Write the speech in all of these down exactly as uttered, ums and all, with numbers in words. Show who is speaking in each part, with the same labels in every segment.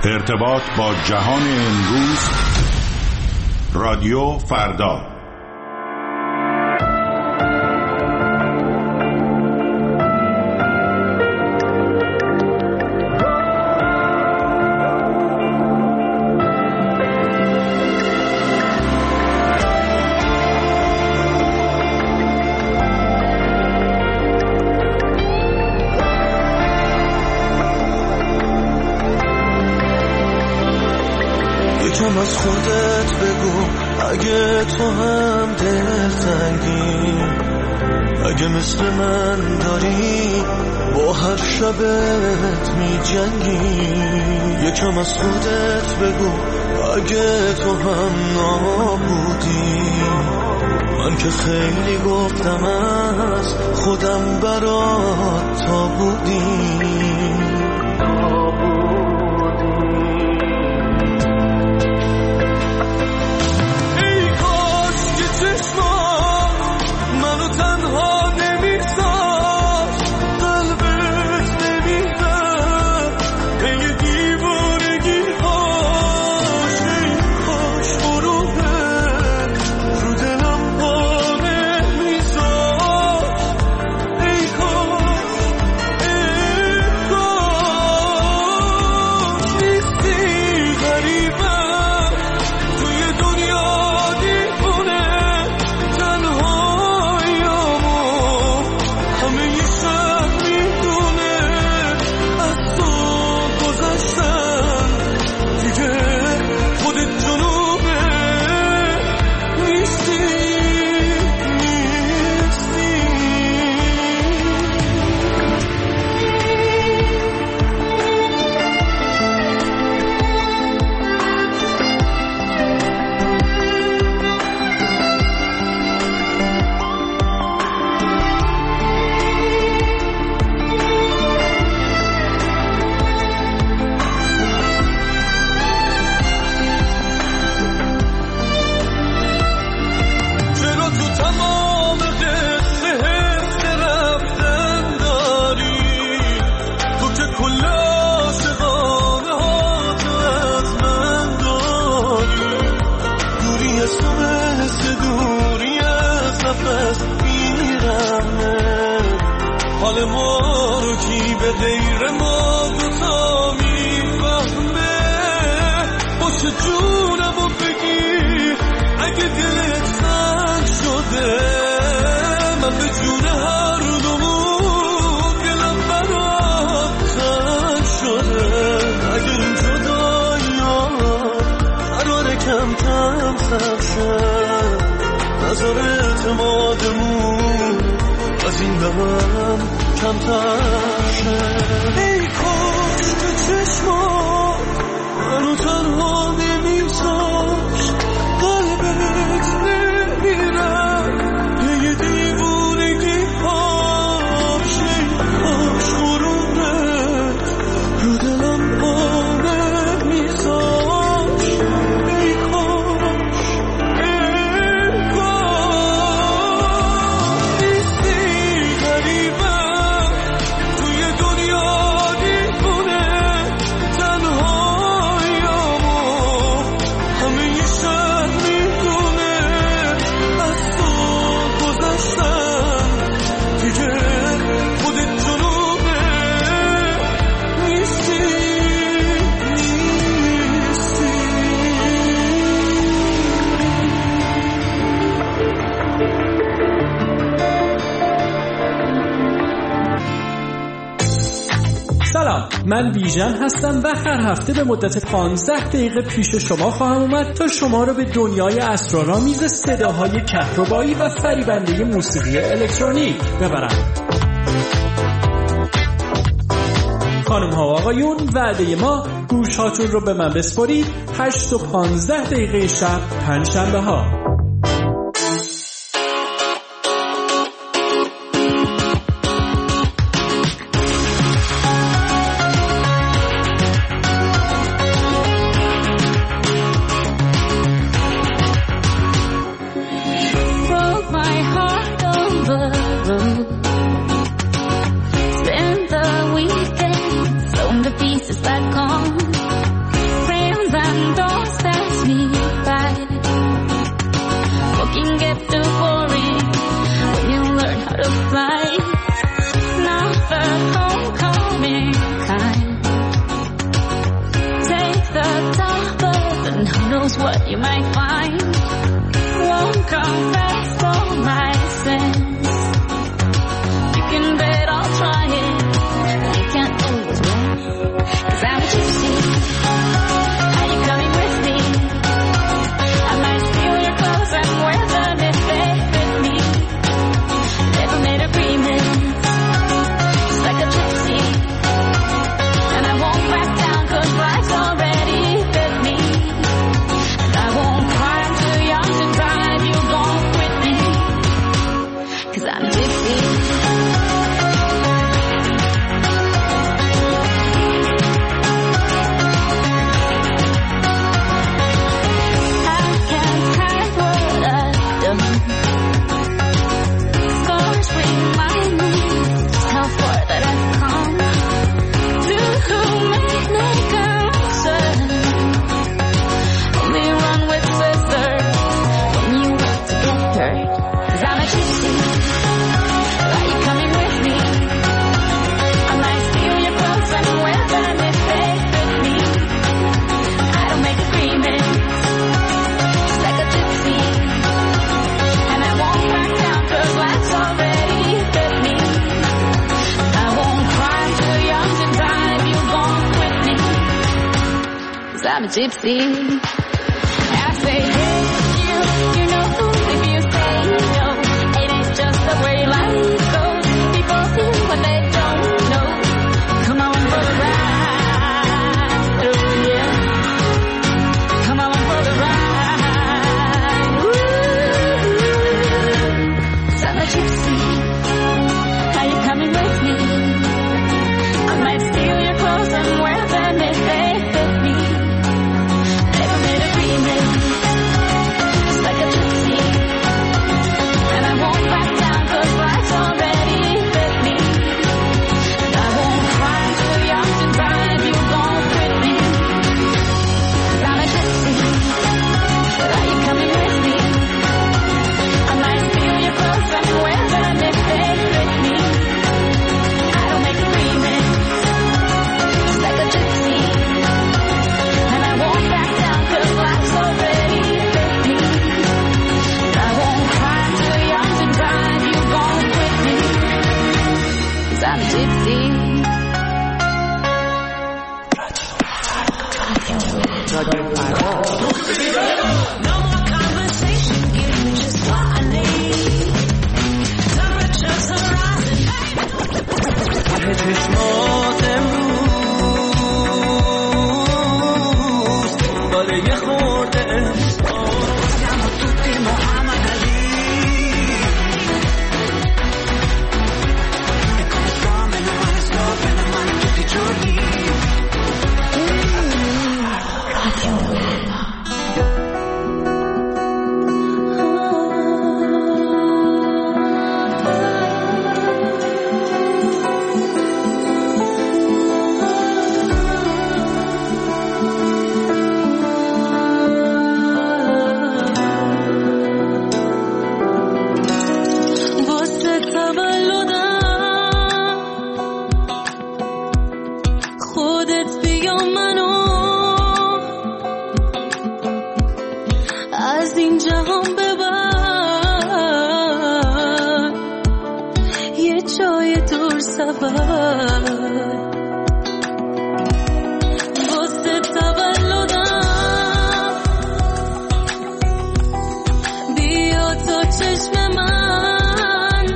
Speaker 1: ارتباط با جهان امروز، رادیو فردا.
Speaker 2: یکم از خودت بگو اگه تو هم دلتنگی، اگه مثل من داری با هر شبت می جنگی. یکم از خودت بگو اگه تو هم نابودی، من که خیلی گفتم از خودم برات تا بودی. حال ما رو کی به غیر ما دوتا میفهمه؟ باشه جونمو بگی اگه دلت سنگ شده، من به جون هر دومون دلم برات تنگ شده. اگه این جدایی ها قراره کم کم سر شه، نظر اعتمادمون از این دم کمتر شه. ای کاش تو چشما منو تنها نمیذاشت، قلبت نمیرم یه دیوونگی هاش. ای کاش غرورت رو دلم پا نمیذاشت. ای کاش ای کاش نیستی غریبم توی دنیا دیوونه، تنهاییامو همه یه شهر میدونه. از تو گذشتم دیگه خودت جنوبه، نیستی نیستی.
Speaker 3: سلام، من بیژن هستم و هر هفته به مدت پانزده دقیقه پیش شما خواهم اومد تا شما رو به دنیای اسرارآمیز صداهای کهربایی و فریبنده موسیقی الکترونیک ببرم. خانم ها و آقایون، وعده ما گوش هاتون رو به من بسپارید. هشت و پانزده دقیقه شب پنج شنبه ها.
Speaker 4: Broke my heart over road. Spent the weekend sewn to pieces back home. you might find won't confess all my sins. You can bet I'll try it, but I can't always win, 'cause I'm a gypsy. Are you coming with me? I might steal your clothes and wear them if they fit me. Never made agreements, just like a gypsy. And I won't back down 'cause life's already fit me. And I won't cry, I'm too young to drive, you won't quit me, 'cause I'm a gypsy. I can't hide what I've done. Scars remind me just how far that I've come. To make a concern. Only run with scissors when you want to get hurt. 'Cause I'm a gypsy. Are you coming with me? I might steal your clothes and wear them if they fit me. I don't make agreements, just like a gypsy. And I won't back down 'cause life's already fit me. I won't cry, I'm too young to die, you won't quit me, 'cause I'm a gypsy. I say, hey, you, you know, if you say no, it ain't just the way life goes. People see what they don't know. Come on for the ride, oh yeah. Come on for the ride, ooh. 'Cause I'm a gypsy. Are you coming with me? I might steal your clothes and wear them if they fit me. Never made agreements, just like a gypsy. And I won't back down 'cause life's already fit me. And I won't cry, I'm too young to drive, you won't quit me, 'cause I'm a gypsy. But are you coming with me? I might steal your clothes and wear them if they fit me. I don't make agreements, just like a gypsy. And I won't back down 'cause life's already fit me. And I won't cry, I'm too young to drive, you won't quit me, 'cause I'm a gypsy. No more conversation, give me just what I need. Temperatures are rising.
Speaker 2: ته چشمات امروز دنبال یه خورده احساس. Siamo tutti Muhammad Ali. E come sto, meno male sto, bene o male tutti i giorni. واسه تولدم خودت بیا منو از این جهان ببر، یه جای دور سفر. واسه تولدم بیا تا چشم من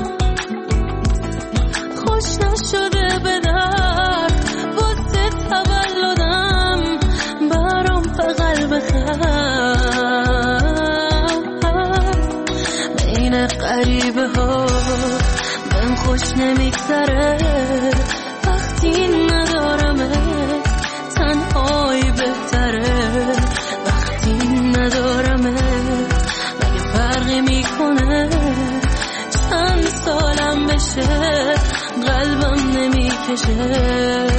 Speaker 2: خوش نشده به درد. واسه تولدم برام بغل بخند. بین غریبه ها بهم خوش نمیگذره وقتی ندارمت. تنهایی بهتره وقتی ندارمت. مگه فرقی میکنه چند سالم بشه قلبم نمیکشه.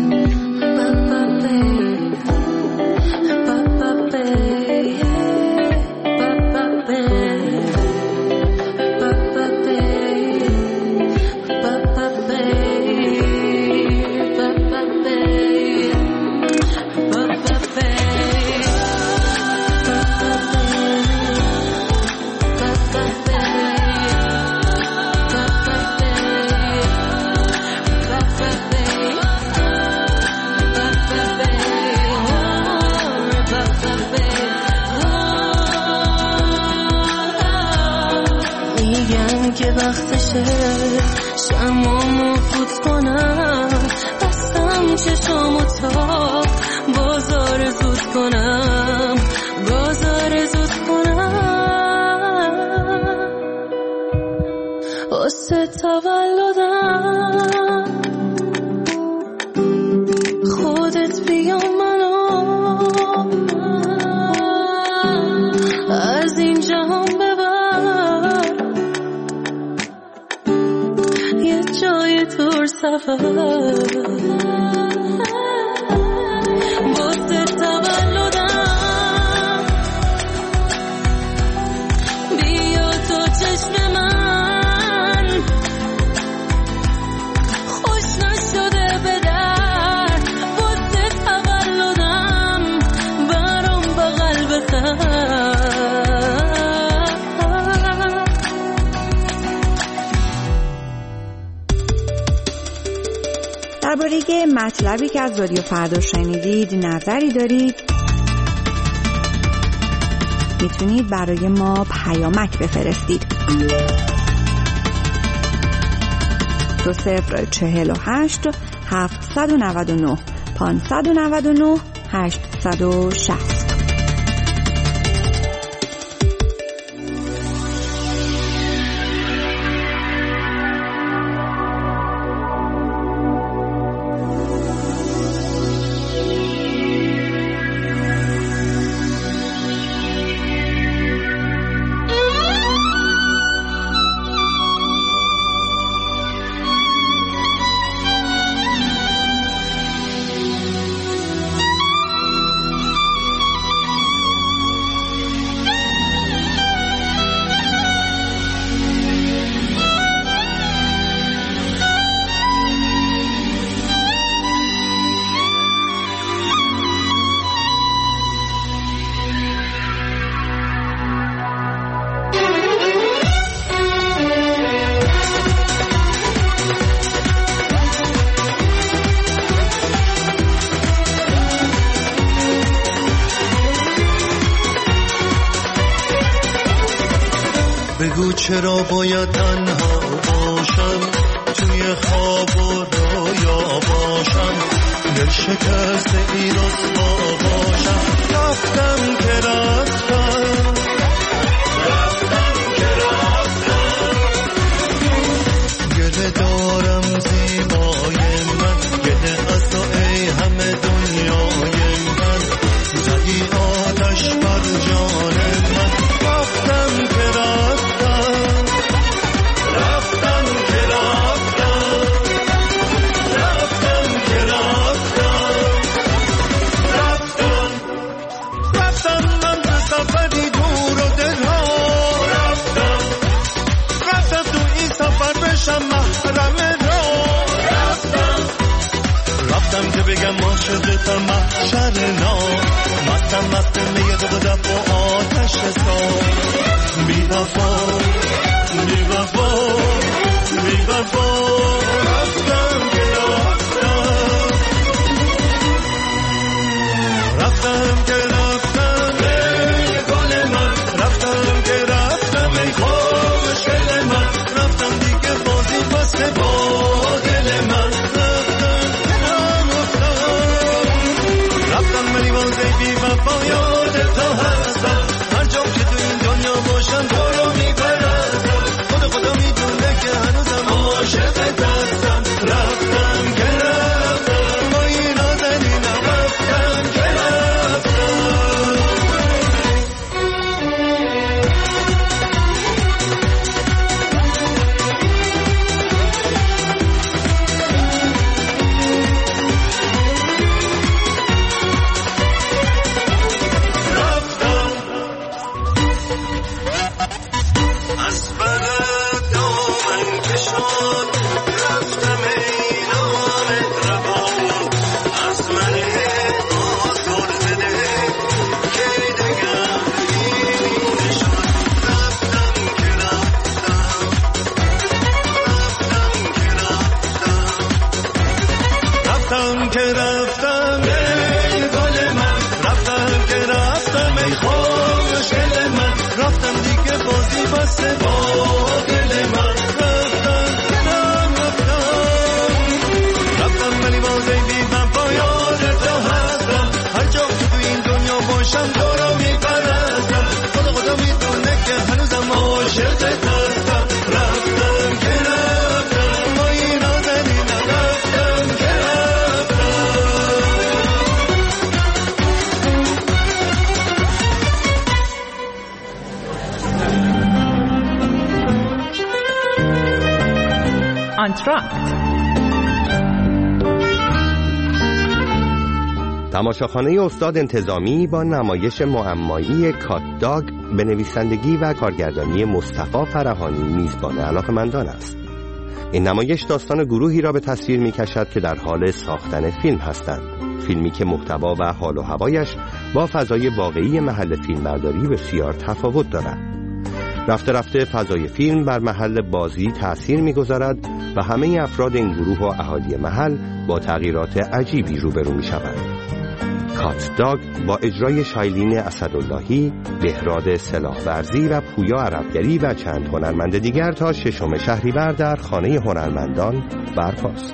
Speaker 2: Ba-ba-ba-ba
Speaker 5: که وقتشه شمامو فوت کنم بستم چشامو تا بازار زود کنم بازار زود کنم واسه تولدم خودت بیا منو از این جهان ببر یه جای دور سفر واسه تولدم بیا تو چشم من خوش نشده به در واسه تولدم برام بغل بخر
Speaker 6: درباره مطلبی که از رادیو فردا شنیدید نظری دارید میتونید برای ما پیامک بفرستید. دو صفر چهل و هشت هفتصد و نود و نه پانصد و نود و نه هشتصد و شصت.
Speaker 7: بگو چرا باید تنها باشم توی خواب و رویا باشم دل شکست این رسوا باشم رفتم که رفتم رفتم که رفتم گله دارم زیبای من گله از تو ای همه دنیای من زدی آتش بر جان من رفتم که رفتم رفتم که رفتم رفتم که رفتم رفتم رفتم من به سفری دور و دلها رفتم رفتم تو این سفر بشم محرم را رفتم رفتم که بگم عاشقتم محشر نام مستم مستم میگه دو دف و آتش سام بی وفا بی وفا بی وفا رفتم که رفتم رفتم که رفتم ای گل من رفتم که رفتم ای خوشگل من رفتم دیگه بازی بسته با دل من رفتم که رفتم رفتم ولی بازی بی وفا یاد تو هستم هر جا که تو این دنیا باشم تو رو میپرستم خدا خدا میدونه که هنوزم عاشقت هستم رفتم که رفتم با این نازنینم رفتم که رفتم از بر دامن کشان رفتم ای نامت روان از من آزرده که دگر این نشان رفتم که رفتم رفتم که رفتم رفتم که رفتم ای گل من رفتم که رفتم ای خوشگل من رفتم دیگه بازی بسته با دل من
Speaker 8: آنتراکت.
Speaker 9: تماشاخانه استاد انتظامی با نمایش معمایی کات داگ به نویسندگی و کارگردانی مصطفی فرهانی میزبان علاقه‌مندان است. این نمایش داستان گروهی را به تصویر می‌کشد که در حال ساختن فیلم هستند. فیلمی که محتوا و حال و هوایش با فضای واقعی محل فیلمبرداری بسیار تفاوت دارد. رفته رفته فضای فیلم بر محل بازی تأثیر می‌گذارد و همه افراد این گروه و اهالی محل با تغییرات عجیبی روبرو می‌شوند. کات داگ با اجرای شایلین اسداللهی، بهراد سلاحورزی و پویا عربگری و چند هنرمند دیگر تا ششم شهریور در خانه هنرمندان برپاست.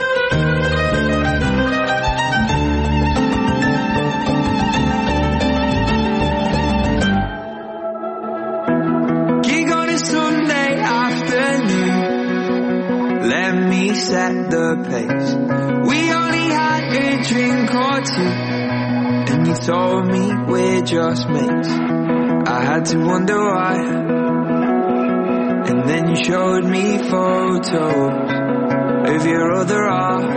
Speaker 10: Set the pace. We only had a drink or two, and you told me we're just mates. I had to wonder why, and then you showed me photos of your other half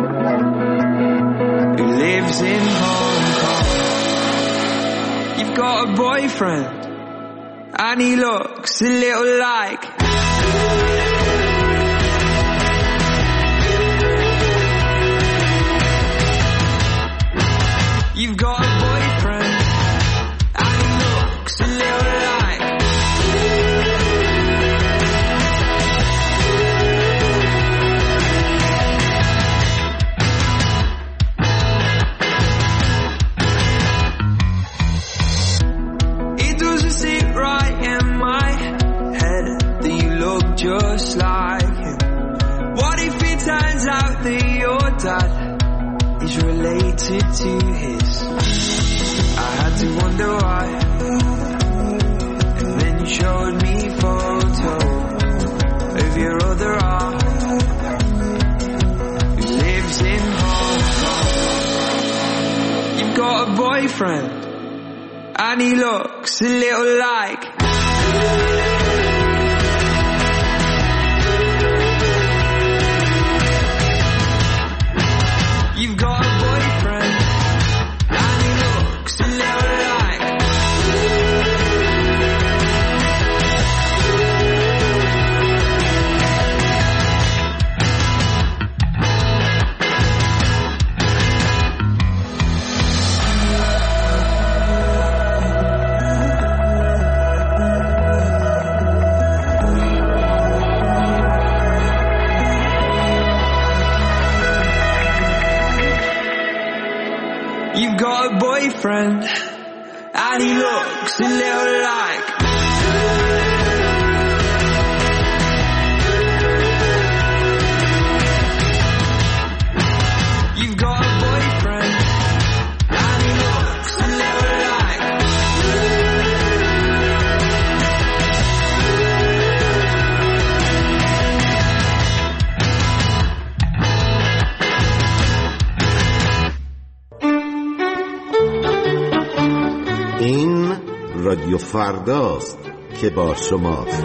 Speaker 10: who lives in Hong Kong. You've got a boyfriend, and he looks a little like You've got a boyfriend, and he looks a little like It doesn't sit right in my head that you look just like him. What if it turns out that your dad is related to his? I had to wonder why, and then you showed me photos of your other half who lives in Hong Kong. You've got a boyfriend, and he looks a little like You've got a boyfriend, and he looks a little like You've got a boyfriend, and he looks a little like You've got a boyfriend, and he looks a little like
Speaker 11: این رادیو فرداست که با شماست.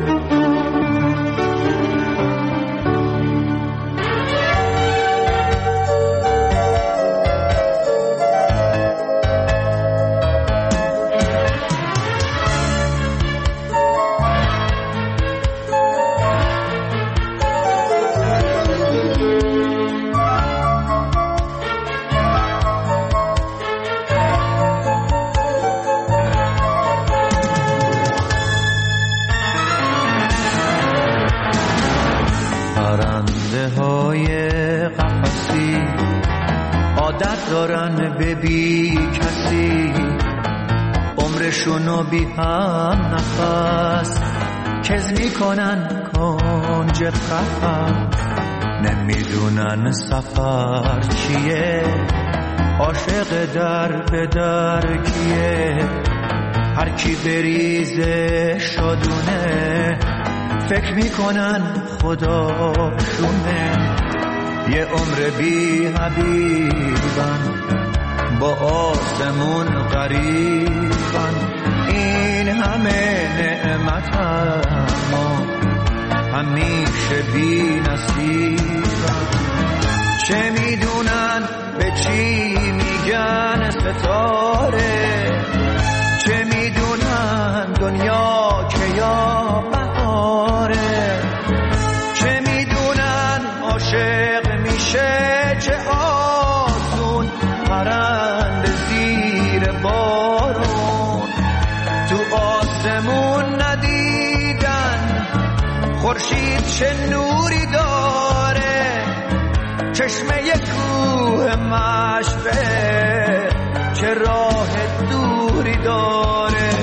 Speaker 10: دارن به بی کسی عمرشونو بی هم نفس کز میکنن کنج قفس نمیدونن سفر چیه عاشق در به در کیه هر کی بریزه شادونه فکر میکنن خداشونه یه عمر بی حبیبن با آسمون غریبن این همه نعمت اما همیشه
Speaker 7: همیشه بی نصیبم. چه میدونن به چی میگن ستاره، چه میدونن دنیا که یا بهاره، چه میدونن عاشق میشه چه آسون پرنده زیر بارون. تو آسمون ندیدن خورشید چه نوری داره، چشمه کوه مشبه چه راه دوری داره.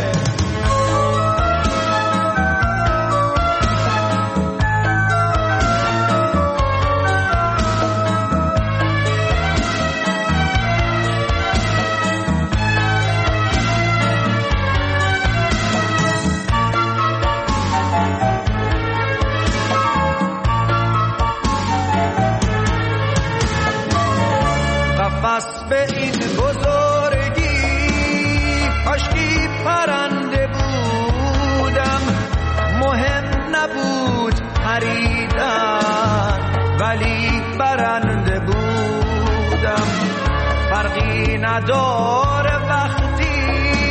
Speaker 7: قفس به این بزرگی کاشکی پرنده بودم، مهم نبود پریدن ولی برنده بودم. فرقی نداره وقتی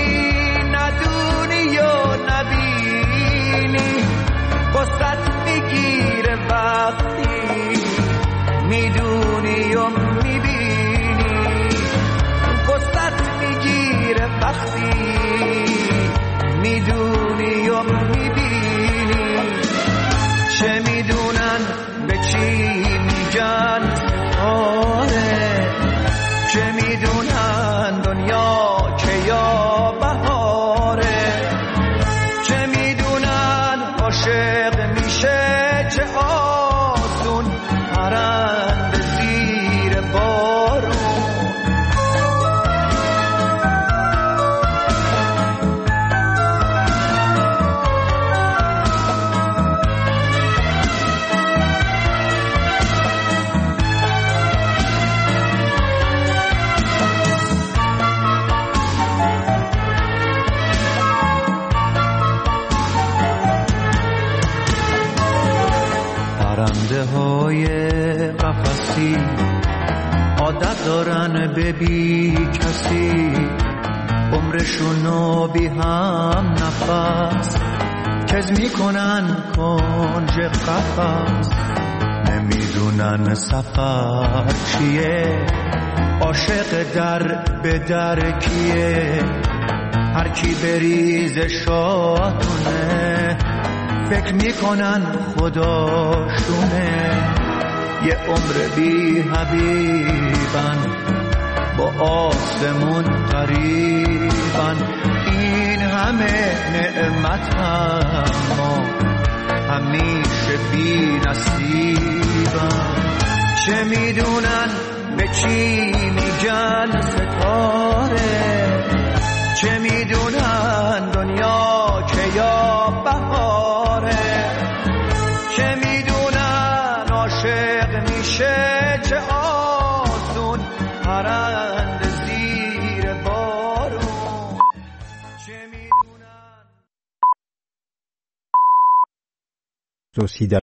Speaker 7: ندونی و نبینی، قصت میگیره وقتی میدونی و میبینی، وقتی میدونی و میبینی. چه میدونن به چی میگن آره، چه میدونن دنیا که یا بهاره، چه میدونن عاشق میشه چه آسون پرنده زیر بارون. پرنده های قفسی عادت دارن به بی کسی، عمرشونو بی هم نفس کز میکنن کنج قفس. نمیدونن سفر چیه، عاشق در به در کیه، هر کی بریز شاتونه فکر میکنن خداشونه. یه عمر بی حبیبن با آسمون قریبن، این همه نعمت اما همیشه بی نصیبن. چه میدونن به چی میگن ستاره، چه میدونن دنیا که یا بهاره، چه میدونن عاشق میشه چه آسون پرنده زیر بارون. چه میدونن